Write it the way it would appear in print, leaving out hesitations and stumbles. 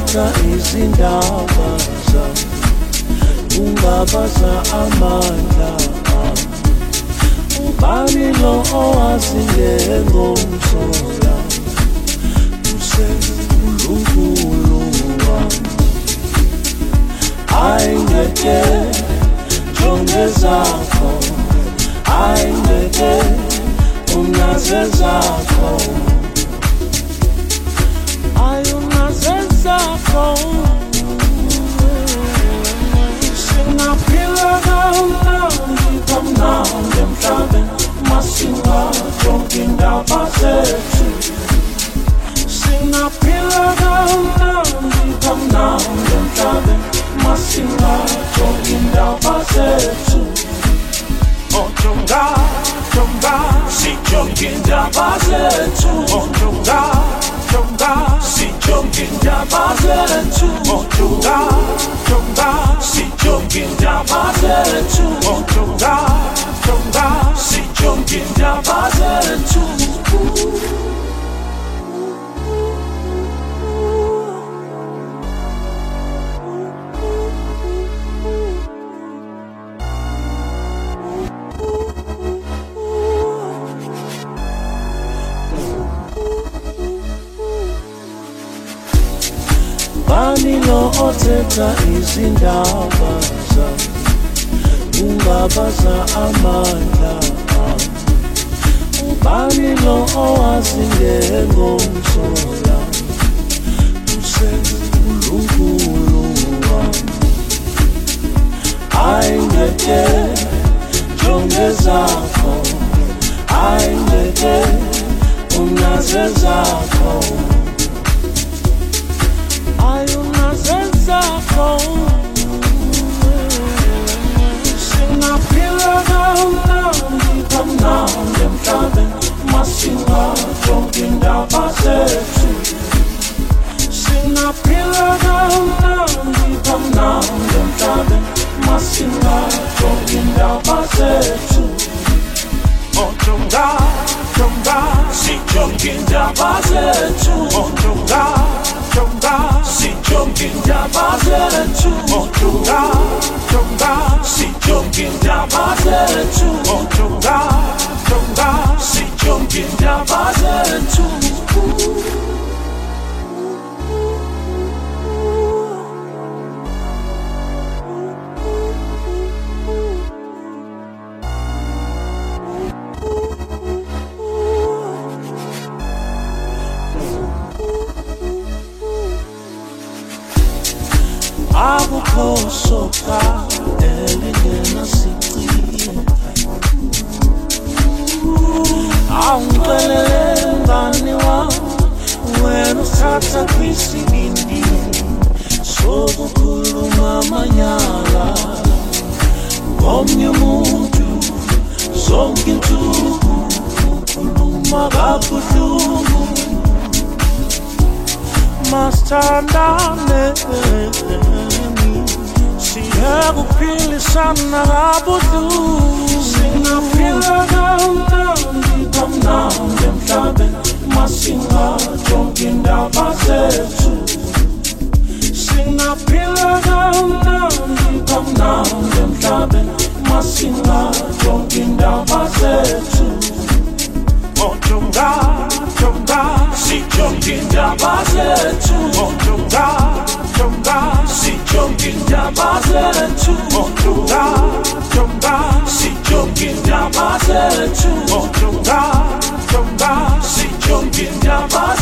othetha izindaba zami ungabaza amandla ami. Ubani lo owazi ngomsola usenkulunkulu wami. Ayingeke jonge zakho, ayingeke unaze zakho, ayunaze zakho. Singaphila kamnandi kamnandi emhlabeni masingajongi indaba zethu. Singaphila kamnandi kamnandi emhlabeni masingajongi indaba zethu. Oh jonga jonga sijongi indaba zethu. Oh jonga jonga sijongi indaba zethu. Oh jonga jonga sijongi indaba zethu. Oh jonga jonga sijongi indaba zethu. Ubani lo othetha izindaba zami ungabaza amandla ami. Ubani lo owazi ngomsola usenkulunkulu wami. Ayingeke jonge zakho, ayingeke unaze zakho, ayunaze zakho. Singaphila kamnandi kamnandi emhlabeni masingajongi indaba zethu. Singaphila kamnandi kamnandi emhlabeni masingajongi indaba zethu. Oh jonga jonga sijongi indaba zethu. Oh jonga jonga sijongi indaba zethu. Oh jonga jonga sijongi indaba zethu. Oh jonga jonga sijongi indaba zethu. Abukhosoka elingena sicile, awungixelele mngani wami wena usatha kwisibindi sokukhuluma amanyala ngomnye umuntu. Zonke insuku ukhuluma kabuhlungu, masithandane siyakuphilisana kabuhlungu. Singaphila kamnandi kamnandi emhlabeni masingajongi indaba zethu. Singaphila kamnandi kamnandi emhlabeni masingajongi indaba zethu. Oh jonga jonga sijongi indaba zethu. Oh jonga jonga sijongi indaba zethu. Oh jonga jonga sijongi indaba zethu. Oh jonga jonga sijongi indaba